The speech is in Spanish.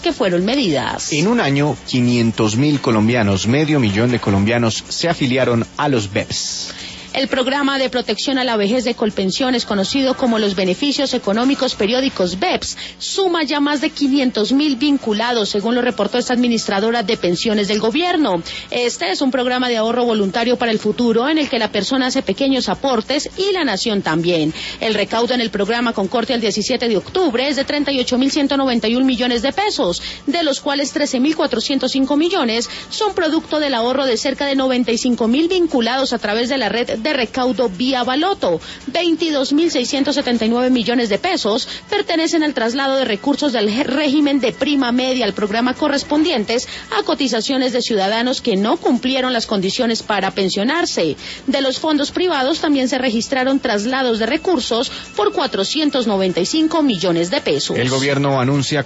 que fueron medidas. En un año, 500.000 colombianos, medio millón de colombianos, se afiliaron a los BEPS. El programa de protección a la vejez de Colpensiones, conocido como los Beneficios Económicos Periódicos BEPS, suma ya más de 500.000 vinculados, según lo reportó esta administradora de pensiones del gobierno. Este es un programa de ahorro voluntario para el futuro en el que la persona hace pequeños aportes y la nación también. El recaudo en el programa con corte al 17 de octubre es de 38.191 millones de pesos, de los cuales 13.405 millones son producto del ahorro de cerca de 95.000 vinculados a través de la red de recaudo vía baloto. 22.679 millones de pesos pertenecen al traslado de recursos del régimen de prima media al programa correspondientes a cotizaciones de ciudadanos que no cumplieron las condiciones para pensionarse. De los fondos privados también se registraron traslados de recursos por 495 millones de pesos. El gobierno anuncia